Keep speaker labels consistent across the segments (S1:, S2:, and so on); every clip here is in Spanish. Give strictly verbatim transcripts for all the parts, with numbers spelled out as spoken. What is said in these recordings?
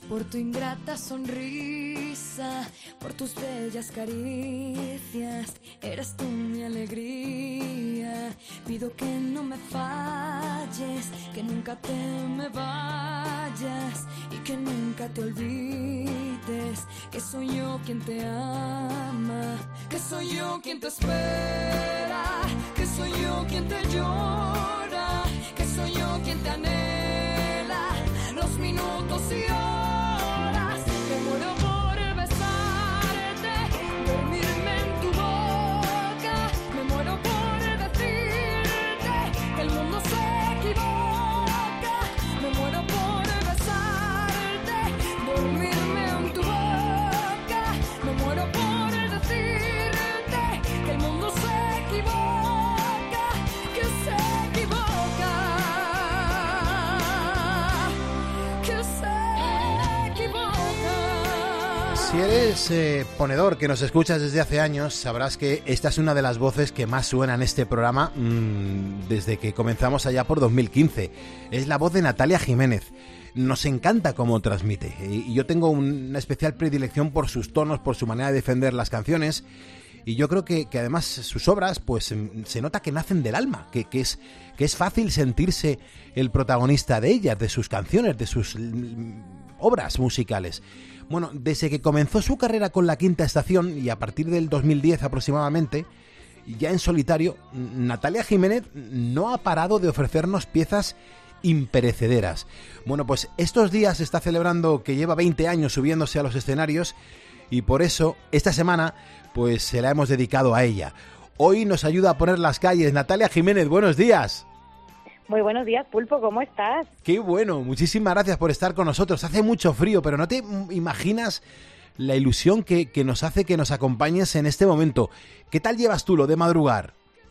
S1: por tu ingrata sonrisa, por tus bellas caricias, eres tú mi alegría. Pido que no me falles, que nunca te me vayas y que nunca te olvides que soy yo quien te ama, que soy yo quien te espera, que soy yo quien te llora, que soy yo quien te anhela los minutos y horas. Me muero por besarte, dormirme en tu boca. Me muero por decirte que el mundo se equivoca. Me muero por besarte, dormirme en tu boca. Me muero por decirte que el mundo se equivoca, que se equivoca, que se equivoca.
S2: Si eres eh, ponedor que nos escuchas desde hace años, sabrás que esta es una de las voces que más suena en este programa mmm, desde que comenzamos allá por dos mil quince. Es la voz de Natalia Jiménez. Nos encanta cómo transmite y yo tengo una especial predilección por sus tonos, por su manera de defender las canciones. Y yo creo que, que además sus obras, pues se nota que nacen del alma, que, que, es, que es fácil sentirse el protagonista de ellas, de sus canciones, de sus mm, obras musicales. Bueno, desde que comenzó su carrera con La Quinta Estación y a partir del dos mil diez aproximadamente, ya en solitario, Natalia Jiménez no ha parado de ofrecernos piezas imperecederas. Bueno, pues estos días se está celebrando que lleva veinte años subiéndose a los escenarios y por eso esta semana pues se la hemos dedicado a ella. Hoy nos ayuda a poner las calles Natalia Jiménez. Buenos días.
S3: Muy buenos días, Pulpo, ¿cómo estás?
S2: Qué bueno, muchísimas gracias por estar con nosotros. Hace mucho frío, pero no te imaginas la ilusión que, que nos hace que nos acompañes en este momento. ¿Qué tal llevas tú lo de madrugar?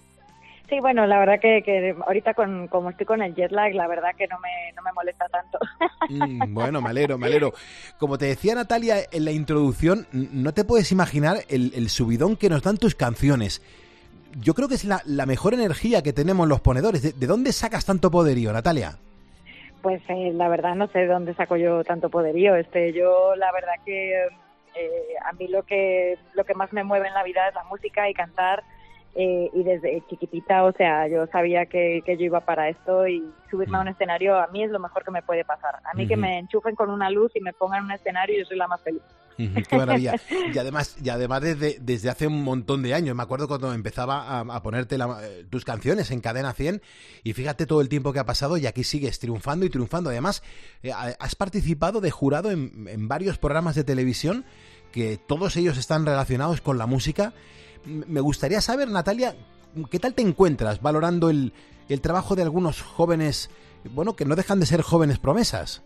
S3: Sí, bueno, la verdad que, que ahorita con, como estoy con el jet lag, la verdad que no me, no me molesta tanto.
S2: Mm, bueno, me alegro, me alegro. Como te decía Natalia en la introducción, no te puedes imaginar el, el subidón que nos dan tus canciones. Yo creo que es la, la mejor energía que tenemos los ponedores. ¿De, de dónde sacas tanto poderío, Natalia?
S3: Pues eh, la verdad no sé de dónde saco yo tanto poderío. Este, yo la verdad que eh, a mí lo que lo que más me mueve en la vida es la música y cantar. Eh, y desde chiquitita, o sea, yo sabía que, que yo iba para esto y subirme a un escenario a mí es lo mejor que me puede pasar. A mí uh-huh. que me enchufen con una luz y me pongan en un escenario, yo soy la más feliz.
S2: Uh-huh, qué maravilla. Y además, y además desde, desde hace un montón de años, me acuerdo cuando empezaba a, a ponerte la, tus canciones en Cadena cien y fíjate todo el tiempo que ha pasado y aquí sigues triunfando y triunfando. Además, eh, has participado de jurado en, en varios programas de televisión que todos ellos están relacionados con la música. Me gustaría saber, Natalia, ¿qué tal te encuentras valorando el, el trabajo de algunos jóvenes, bueno, que no dejan de ser jóvenes promesas?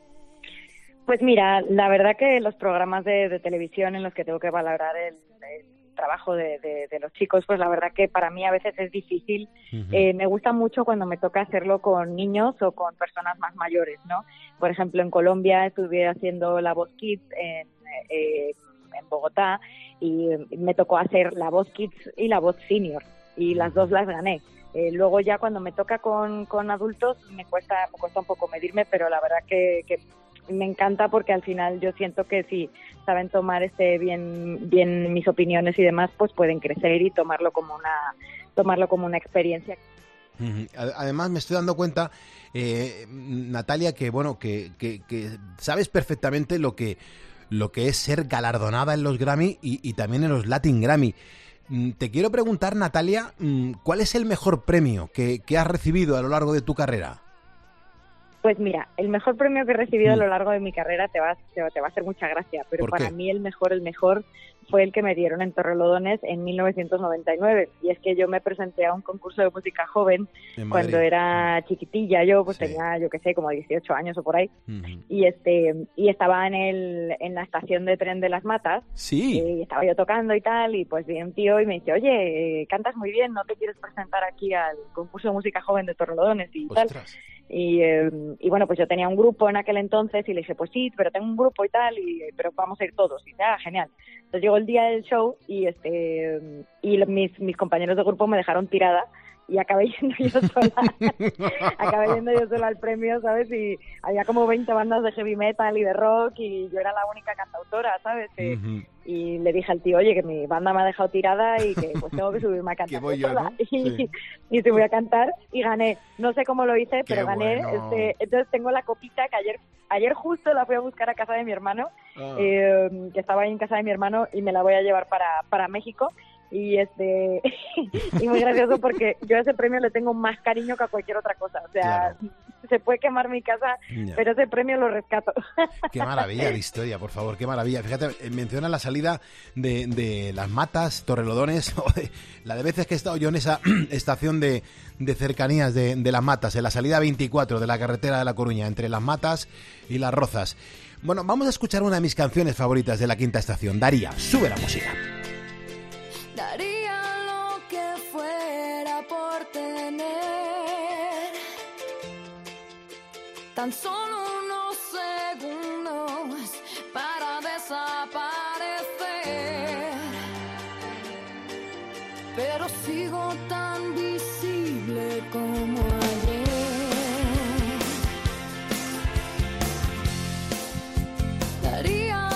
S3: Pues mira, la verdad que los programas de, de televisión en los que tengo que valorar el, el trabajo de, de, de los chicos, pues la verdad que para mí a veces es difícil. Uh-huh. Eh, me gusta mucho cuando me toca hacerlo con niños o con personas más mayores, ¿no? Por ejemplo, en Colombia estuve haciendo La Voz Kids en... Eh, en Bogotá y me tocó hacer la voz Kids y la voz Senior y las dos las gané. Eh, luego ya cuando me toca con, con adultos me cuesta me cuesta un poco medirme, pero la verdad que, que me encanta porque al final yo siento que si saben tomar este bien bien mis opiniones y demás, pues pueden crecer y tomarlo como una tomarlo como una experiencia.
S2: Además me estoy dando cuenta, eh, Natalia, que bueno que, que, que sabes perfectamente lo que lo que es ser galardonada en los Grammy y, y también en los Latin Grammy. Te quiero preguntar, Natalia, ¿cuál es el mejor premio que, que has recibido a lo largo de tu carrera?
S3: Pues mira, el mejor premio que he recibido mm. a lo largo de mi carrera te va, te, te va a hacer mucha gracia, pero para mí el mejor, el mejor fue el que me dieron en Torrelodones en mil novecientos noventa y nueve. Y es que yo me presenté a un concurso de música joven cuando era chiquitilla. Yo pues sí. tenía, yo qué sé, como dieciocho años o por ahí. Uh-huh. Y este y estaba en el en la estación de tren de Las Matas.
S2: Sí.
S3: Y estaba yo tocando y tal. Y pues vi un tío y me dice, oye, cantas muy bien, ¿no te quieres presentar aquí al concurso de música joven de Torrelodones y
S2: Ostras.
S3: tal? Y, eh, y bueno, pues yo tenía un grupo en aquel entonces y le dije, pues sí, pero tengo un grupo y tal, y pero vamos a ir todos. Y dice, ah, genial. Entonces llegó el día del show y este y mis, mis compañeros de grupo me dejaron tirada y acabé yendo yo sola, acabé yendo yo sola al premio, ¿sabes? Y había como veinte bandas de heavy metal y de rock y yo era la única cantautora, ¿sabes? Uh-huh. Y le dije al tío, oye, que mi banda me ha dejado tirada y que pues tengo que subirme a cantar
S2: voy yo,
S3: sola.
S2: ¿no?
S3: Y,
S2: sí.
S3: y te voy a cantar y gané. No sé cómo lo hice,
S2: Qué
S3: pero gané.
S2: Bueno.
S3: Este, entonces tengo la copita que ayer ayer justo la fui a buscar a casa de mi hermano,
S2: ah.
S3: eh, que estaba ahí en casa de mi hermano y me la voy a llevar para, para México. Y este y muy gracioso porque yo a ese premio le tengo más cariño que a cualquier otra cosa. O sea, claro. Se puede quemar mi casa, yeah. pero ese premio lo rescato.
S2: Qué maravilla de historia, por favor, qué maravilla. Fíjate, menciona la salida de, de Las Matas, Torrelodones, o de, la de veces que he estado yo en esa estación de, de cercanías de, de Las Matas, en la salida veinticuatro de la carretera de La Coruña, entre Las Matas y Las Rozas. Bueno, vamos a escuchar una de mis canciones favoritas de la Quinta Estación. Daría, sube la música.
S1: Daría lo que fuera por tener tan solo unos segundos para desaparecer, pero sigo tan visible como ayer. Daría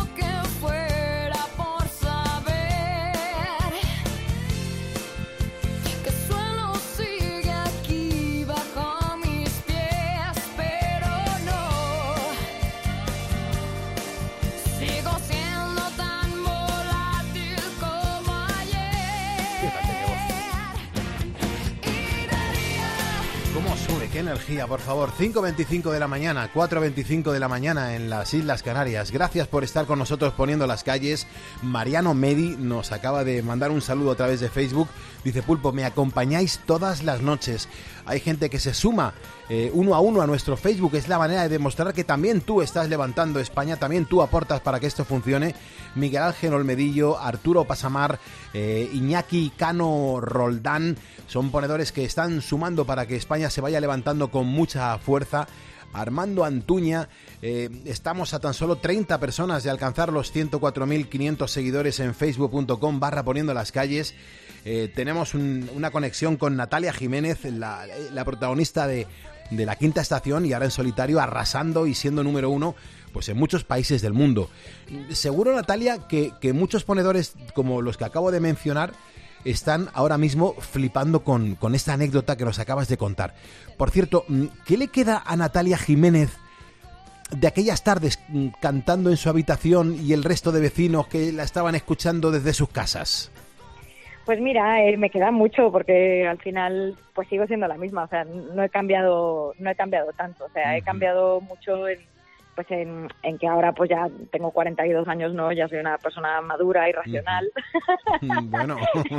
S2: qué energía, por favor. cinco veinticinco de la mañana, cuatro veinticinco de la mañana en las Islas Canarias. Gracias por estar con nosotros poniendo las calles. Mariano Medi nos acaba de mandar un saludo a través de Facebook. Dice, Pulpo, me acompañáis todas las noches. Hay gente que se suma eh, uno a uno a nuestro Facebook. Es la manera de demostrar que también tú estás levantando España, también tú aportas para que esto funcione. Miguel Ángel Olmedillo, Arturo Pasamar, eh, Iñaki Cano Roldán, son ponedores que están sumando para que España se vaya levantando con mucha fuerza. Armando Antuña, eh, estamos a tan solo treinta personas de alcanzar los ciento cuatro mil quinientos seguidores en facebook.com barra poniendo las calles. Eh, tenemos un, una conexión con Natalia Jiménez, la, la protagonista de, de la Quinta Estación, y ahora en solitario arrasando y siendo número uno pues en muchos países del mundo. Seguro, Natalia, que, que muchos ponedores como los que acabo de mencionar están ahora mismo flipando con, con esta anécdota que nos acabas de contar. Por cierto, ¿qué le queda a Natalia Jiménez de aquellas tardes cantando en su habitación y el resto de vecinos que la estaban escuchando desde sus casas?
S3: Pues mira, eh, me queda mucho porque al final pues sigo siendo la misma, o sea, no he cambiado, no he cambiado tanto, o sea, uh-huh. he cambiado mucho en pues en, en que ahora pues ya tengo cuarenta y dos años, ¿no? Ya soy una persona madura y racional.
S2: Uh-huh. Bueno.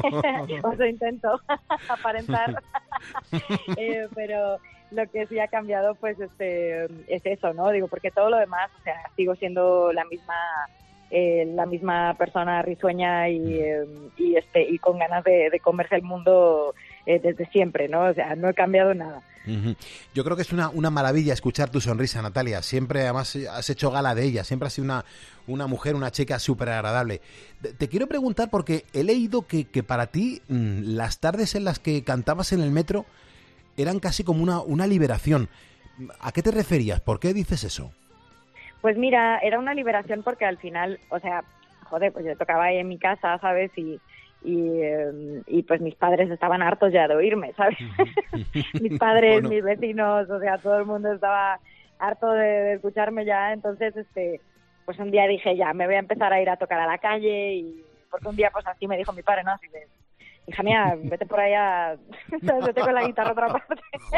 S3: O sea, intento aparentar. eh, pero lo que sí ha cambiado pues este es eso, ¿no? Digo, porque todo lo demás, o sea, sigo siendo la misma eh, la misma persona risueña y, eh, y este y con ganas de, de comerse el mundo eh, desde siempre, ¿no? O sea, no he cambiado nada.
S2: Uh-huh. Yo creo que es una, una maravilla escuchar tu sonrisa, Natalia. Siempre, además, has hecho gala de ella. Siempre has sido una, una mujer, una chica súper agradable. Te, te quiero preguntar porque he leído que, que para ti mmm, las tardes en las que cantabas en el metro eran casi como una, una liberación. ¿A qué te referías? ¿Por qué dices eso?
S3: Pues mira, era una liberación porque al final, o sea, joder, pues yo tocaba ahí en mi casa, ¿sabes? Y Y, eh, y pues mis padres estaban hartos ya de oírme, ¿sabes? Mis padres, bueno. mis vecinos, o sea, todo el mundo estaba harto de, de escucharme ya. Entonces, este pues un día dije, ya, me voy a empezar a ir a tocar a la calle. Y porque un día pues así me dijo mi padre, ¿no? Así de, hija mía, vete por allá, vete con la guitarra a otra parte.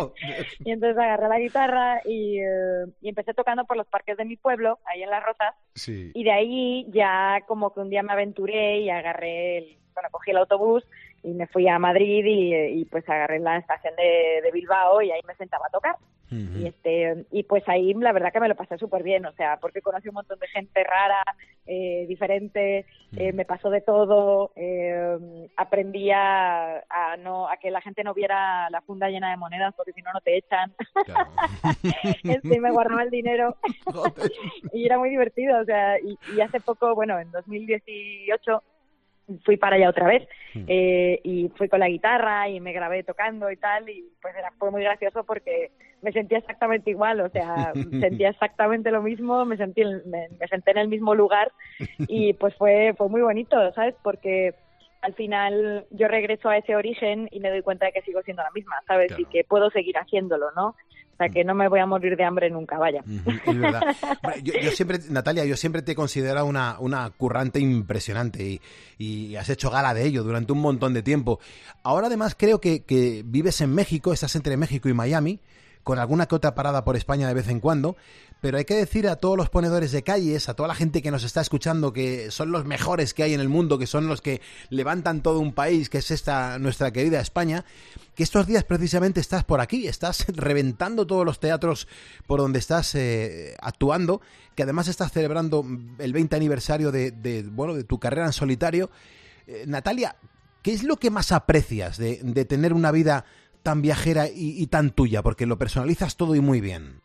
S3: Y entonces agarré la guitarra y, eh, y empecé tocando por los parques de mi pueblo, ahí en Las Rozas.
S2: Sí.
S3: Y de ahí ya como que un día me aventuré y agarré el bueno, cogí el autobús y me fui a Madrid y, y pues agarré la estación de, de Bilbao y ahí me sentaba a tocar. Uh-huh. Y este y pues ahí la verdad que me lo pasé súper bien, o sea, porque conocí un montón de gente rara, eh, diferente, uh-huh. eh, me pasó de todo, eh, aprendí a, a, no, a que la gente no viera la funda llena de monedas porque si no, no te echan. Claro. este, me guardaba el dinero y era muy divertido, o sea, y, y hace poco, bueno, en dos mil dieciocho fui para allá otra vez eh, y fui con la guitarra y me grabé tocando y tal, y pues era, fue muy gracioso porque me sentía exactamente igual, o sea, sentía exactamente lo mismo, me sentí me, me senté en el mismo lugar y pues fue fue muy bonito, ¿sabes? Porque al final yo regreso a ese origen y me doy cuenta de que sigo siendo la misma, ¿sabes? Claro. Y que puedo seguir haciéndolo, ¿no? O sea, que no me voy a morir de hambre nunca, vaya.
S2: Uh-huh, es verdad. Bueno, yo, yo siempre, Natalia, yo siempre te he considerado una, una currante impresionante y, y has hecho gala de ello durante un montón de tiempo. Ahora además creo que, que vives en México, estás entre México y Miami, con alguna que otra parada por España de vez en cuando, pero hay que decir a todos los ponedores de calles, a toda la gente que nos está escuchando, que son los mejores que hay en el mundo, que son los que levantan todo un país, que es esta nuestra querida España, que estos días precisamente estás por aquí, estás reventando todos los teatros por donde estás eh, actuando, que además estás celebrando el veinte aniversario de, de, bueno, de tu carrera en solitario. Eh, Natalia, ¿qué es lo que más aprecias de, de tener una vida tan viajera y, y tan tuya? Porque lo personalizas todo y muy bien.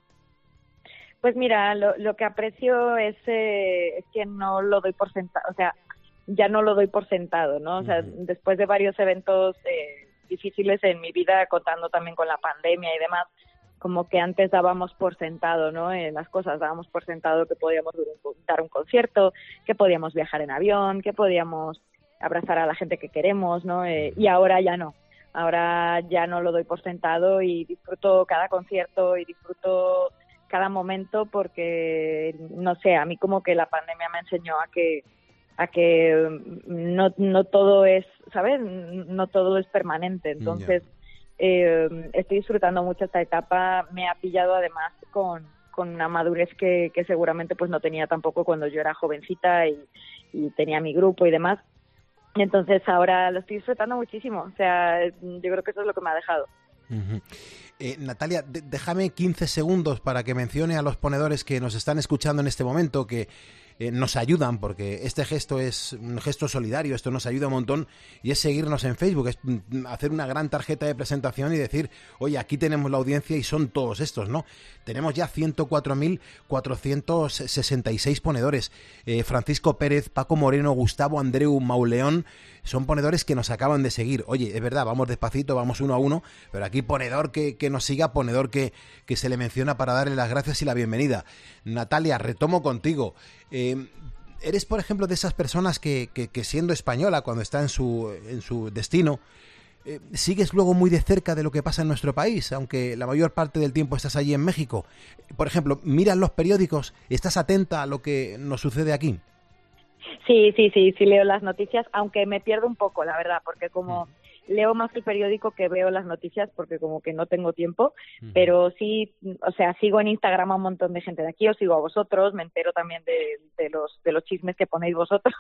S3: Pues mira, lo, lo que aprecio es, eh, es que no lo doy por sentado, o sea, ya no lo doy por sentado, ¿no? O sea, uh-huh. después de varios eventos eh, difíciles en mi vida, contando también con la pandemia y demás, como que antes dábamos por sentado, ¿no? En las cosas dábamos por sentado que podíamos dar un concierto, que podíamos viajar en avión, que podíamos abrazar a la gente que queremos, ¿no? Eh, y ahora ya no. Ahora ya no lo doy por sentado y disfruto cada concierto y disfruto cada momento porque, no sé, a mí como que la pandemia me enseñó a que a que no no todo es, ¿sabes? No todo es permanente. Entonces, yeah. eh, estoy disfrutando mucho esta etapa. Me ha pillado además con, con una madurez que, que seguramente pues no tenía tampoco cuando yo era jovencita y, y tenía mi grupo y demás. Entonces ahora lo estoy disfrutando muchísimo, o sea, yo creo que eso es lo que me ha dejado.
S2: Uh-huh. Eh, Natalia, de- déjame quince segundos para que mencione a los ponedores que nos están escuchando en este momento, que eh, nos ayudan, porque este gesto es un gesto solidario, esto nos ayuda un montón, y es seguirnos en Facebook, es hacer una gran tarjeta de presentación y decir, oye, aquí tenemos la audiencia y son todos estos, ¿no? Tenemos ya ciento cuatro mil cuatrocientos sesenta y seis ponedores. Eh, Francisco Pérez, Paco Moreno, Gustavo Andreu, Mauleón, son ponedores que nos acaban de seguir. Oye, es verdad, vamos despacito, vamos uno a uno, pero aquí ponedor que, que nos siga, ponedor que, que se le menciona para darle las gracias y la bienvenida. Natalia, retomo contigo. Eh, ¿Eres, por ejemplo, de esas personas que, que, que siendo española, cuando está en su, en su destino, eh, sigues luego muy de cerca de lo que pasa en nuestro país, aunque la mayor parte del tiempo estás allí en México? Por ejemplo, ¿miras los periódicos? ¿Estás atenta a lo que nos sucede aquí?
S3: Sí, sí, sí, sí leo las noticias, aunque me pierdo un poco, la verdad, porque como leo más el periódico que veo las noticias, porque como que no tengo tiempo, uh-huh. pero sí, o sea, sigo en Instagram a un montón de gente de aquí, os sigo a vosotros, me entero también de, de los de los chismes que ponéis vosotros.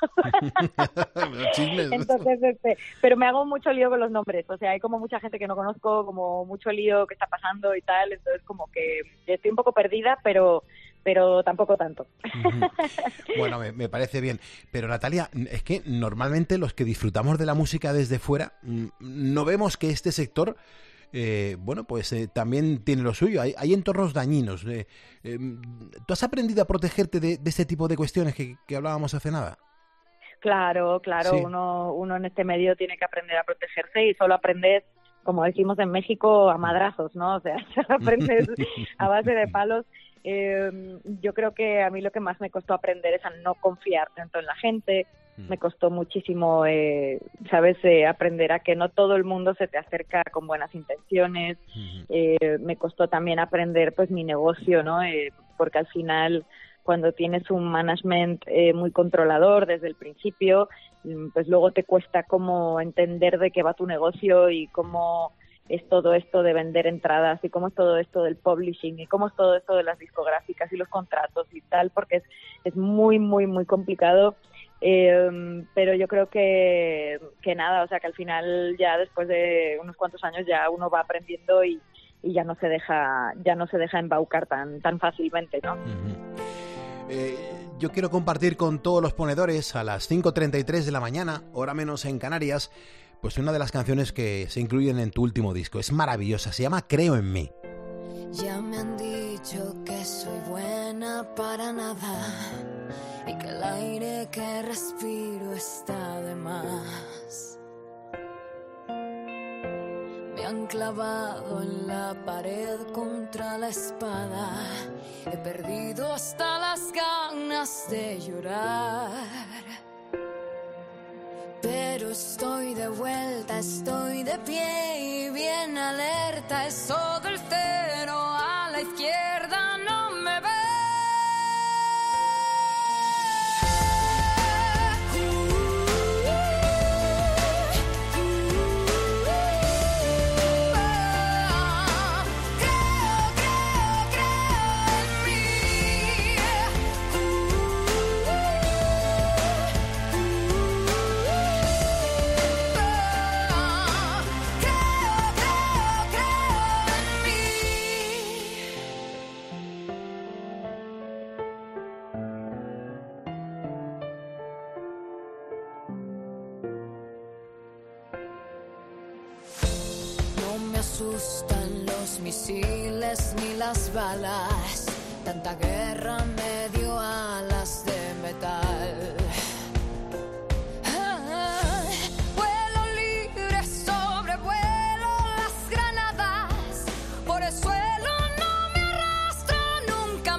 S3: Entonces, este, pero me hago mucho lío con los nombres, o sea, hay como mucha gente que no conozco, como mucho lío que está pasando y tal, entonces como que estoy un poco perdida, pero pero tampoco tanto.
S2: Uh-huh. Bueno, me, me parece bien. Pero Natalia, es que normalmente los que disfrutamos de la música desde fuera, no vemos que este sector, eh, bueno, pues eh, también tiene lo suyo. Hay, hay entornos dañinos. Eh, eh, ¿Tú has aprendido a protegerte de, de este tipo de cuestiones que, que hablábamos hace nada?
S3: Claro, claro. Sí. Uno, uno en este medio tiene que aprender a protegerse y solo aprendes, como decimos en México, a madrazos, ¿no? O sea, solo aprendes a base de palos. Eh, yo creo que a mí lo que más me costó aprender es a no confiar tanto en la gente. Me costó muchísimo, eh, ¿sabes? Eh, aprender a que no todo el mundo se te acerca con buenas intenciones. Eh, me costó también aprender, pues, mi negocio, ¿no? Eh, porque al final, cuando tienes un management eh, muy controlador desde el principio, pues luego te cuesta cómo entender de qué va tu negocio y cómo es todo esto de vender entradas y cómo es todo esto del publishing y cómo es todo esto de las discográficas y los contratos y tal, porque es, es muy, muy, muy complicado. Eh, pero yo creo que, que nada, o sea que al final ya después de unos cuantos años ya uno va aprendiendo y, y ya no se deja ya no se deja embaucar tan, tan fácilmente, ¿no?
S2: Uh-huh. Eh, yo quiero compartir con todos los ponedores a las cinco treinta y tres de la mañana, hora menos en Canarias, pues una de las canciones que se incluyen en tu último disco. Es maravillosa, se llama Creo en mí.
S1: Ya me han dicho dicho que soy buena para nada y que el aire que respiro está de más. Me han clavado en la pared contra la espada. He perdido hasta las ganas de llorar. Pero estoy de vuelta, estoy de pie y bien alerta. Es todo el cero a la izquierda, no me ve. Asustan los misiles ni las balas. Tanta guerra me dio alas de metal. Ah, vuelo libre, sobrevuelo las granadas. Por el suelo no me arrastro nunca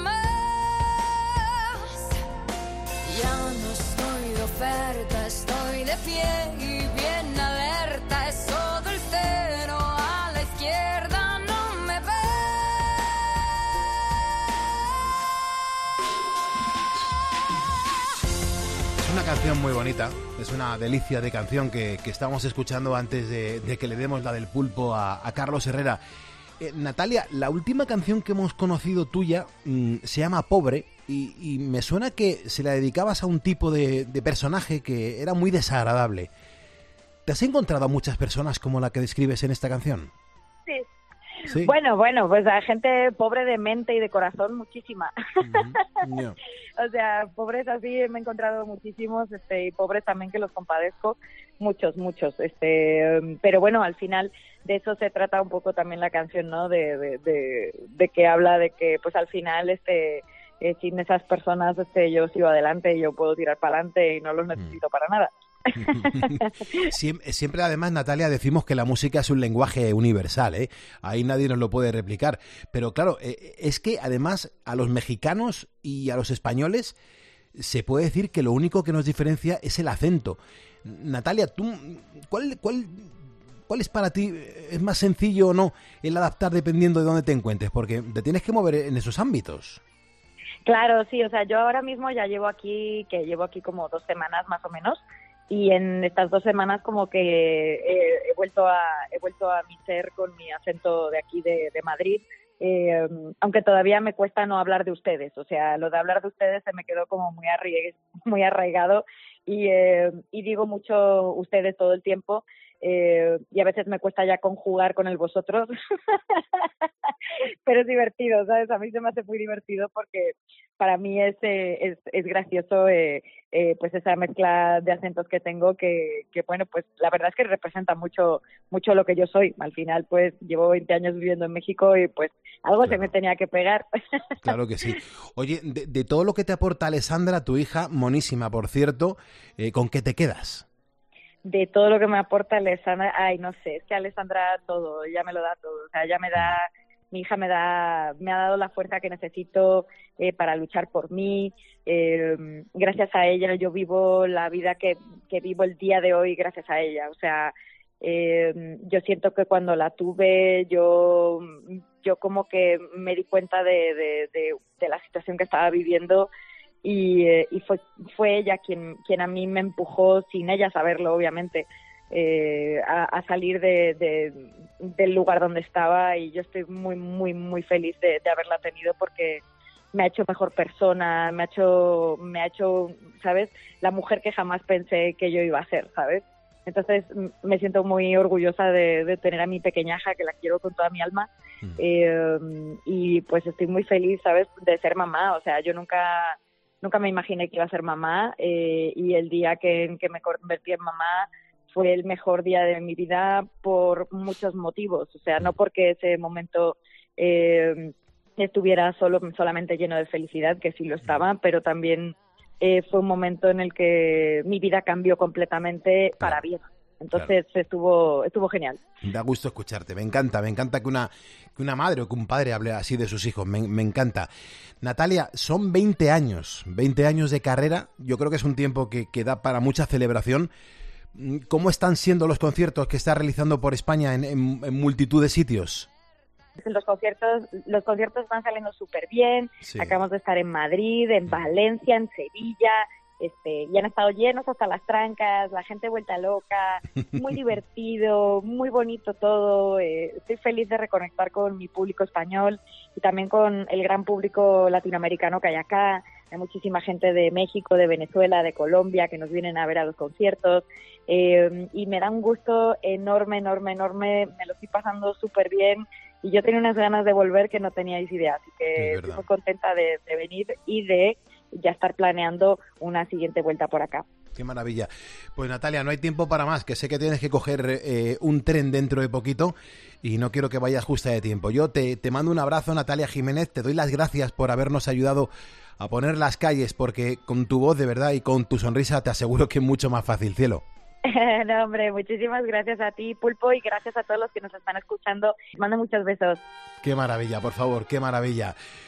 S1: más. Ya no estoy de oferta, estoy de pie y bien alerta. Es todo el cero.
S2: Una canción muy bonita, es una delicia de canción que, que estábamos escuchando antes de, de que le demos la del pulpo a, a Carlos Herrera. Eh, Natalia, la última canción que hemos conocido tuya mmm, se llama Pobre y, y me suena que se la dedicabas a un tipo de, de personaje que era muy desagradable. ¿Te has encontrado a muchas personas como la que describes en esta canción?
S3: Sí.
S2: ¿Sí?
S3: Bueno, bueno, pues a gente pobre de mente y de corazón, muchísima.
S2: Mm, yeah.
S3: O sea, pobres así me he encontrado muchísimos, este, y pobres también que los compadezco, muchos, muchos, este, pero bueno, al final de eso se trata un poco también la canción, ¿no? De, de, de, de que habla de que, pues al final, este, eh, sin esas personas, este, yo sigo adelante y yo puedo tirar para adelante y no los necesito mm. para nada.
S2: siempre, siempre además, Natalia, decimos que la música es un lenguaje universal, ¿eh? Ahí nadie nos lo puede replicar, pero claro, eh, es que además a los mexicanos y a los españoles se puede decir que lo único que nos diferencia es el acento. Natalia, tú, ¿cuál, cuál, cuál es para ti, es más sencillo o no el adaptar dependiendo de dónde te encuentres? Porque te tienes que mover en esos ámbitos.
S3: Claro, sí, o sea, yo ahora mismo ya llevo aquí, que llevo aquí como dos semanas más o menos, y en estas dos semanas como que he, he vuelto a he vuelto a mi ser con mi acento de aquí de, de Madrid, eh, aunque todavía me cuesta no hablar de ustedes, o sea, lo de hablar de ustedes se me quedó como muy arraigado, muy arraigado y, eh, y digo mucho ustedes todo el tiempo. Eh, y a veces me cuesta ya conjugar con el vosotros, pero es divertido, ¿sabes? A mí se me hace muy divertido porque para mí es eh, es, es gracioso eh, eh, pues esa mezcla de acentos que tengo que, que, bueno, pues la verdad es que representa mucho mucho lo que yo soy. Al final, pues llevo veinte años viviendo en México y pues algo claro. se me tenía que pegar.
S2: Claro que sí. Oye, de, de todo lo que te aporta Alessandra, tu hija, monísima, por cierto, eh, ¿con qué te quedas?
S3: De todo lo que me aporta Alessandra, ay, no sé, es que Alessandra todo, ella me lo da todo, o sea, ella me da, mi hija me da, me ha dado la fuerza que necesito eh, para luchar por mí, eh, gracias a ella yo vivo la vida que, que vivo el día de hoy gracias a ella, o sea, eh, yo siento que cuando la tuve yo, yo como que me di cuenta de, de, de, de la situación que estaba viviendo. Y, eh, y fue fue ella quien quien a mí me empujó, sin ella saberlo obviamente, eh, a, a salir de, de del lugar donde estaba, y yo estoy muy muy muy feliz de, de haberla tenido porque me ha hecho mejor persona, me ha hecho me ha hecho, ¿sabes?, la mujer que jamás pensé que yo iba a ser, ¿sabes? Entonces me siento muy orgullosa de, de tener a mi pequeñaja, que la quiero con toda mi alma, mm. eh, y pues estoy muy feliz, ¿sabes?, de ser mamá. O sea, yo nunca Nunca me imaginé que iba a ser mamá, eh, y el día que, que me convertí en mamá fue el mejor día de mi vida por muchos motivos. O sea, no porque ese momento eh, estuviera solo solamente lleno de felicidad, que sí lo estaba, pero también eh, fue un momento en el que mi vida cambió completamente para bien. Entonces claro. estuvo estuvo genial.
S2: Da gusto escucharte, me encanta, me encanta que una que una madre o que un padre hable así de sus hijos, me, me encanta. Natalia, son veinte años, veinte años de carrera, yo creo que es un tiempo que, que da para mucha celebración. ¿Cómo están siendo los conciertos que estás realizando por España en, en, en multitud de sitios?
S3: Los conciertos, los conciertos van saliendo súper bien, sí. Acabamos de estar en Madrid, en Valencia, en Sevilla... Este, y han estado llenos hasta las trancas, la gente vuelta loca, muy divertido, muy bonito todo. Eh, estoy feliz de reconectar con mi público español y también con el gran público latinoamericano que hay acá. Hay muchísima gente de México, de Venezuela, de Colombia que nos vienen a ver a los conciertos eh, y me da un gusto enorme, enorme, enorme. Me lo estoy pasando súper bien y yo tenía unas ganas de volver que no teníais idea, así que estoy muy contenta de, de venir y de ya estar planeando una siguiente vuelta por acá.
S2: Qué maravilla. Pues Natalia, no hay tiempo para más, que sé que tienes que coger eh, un tren dentro de poquito y no quiero que vayas justa de tiempo. Yo te, te mando un abrazo, Natalia Jiménez, te doy las gracias por habernos ayudado a poner las calles, porque con tu voz de verdad y con tu sonrisa te aseguro que es mucho más fácil, cielo.
S3: No, hombre, muchísimas gracias a ti, Pulpo, y gracias a todos los que nos están escuchando. Mando muchos besos.
S2: Qué maravilla, por favor, qué maravilla.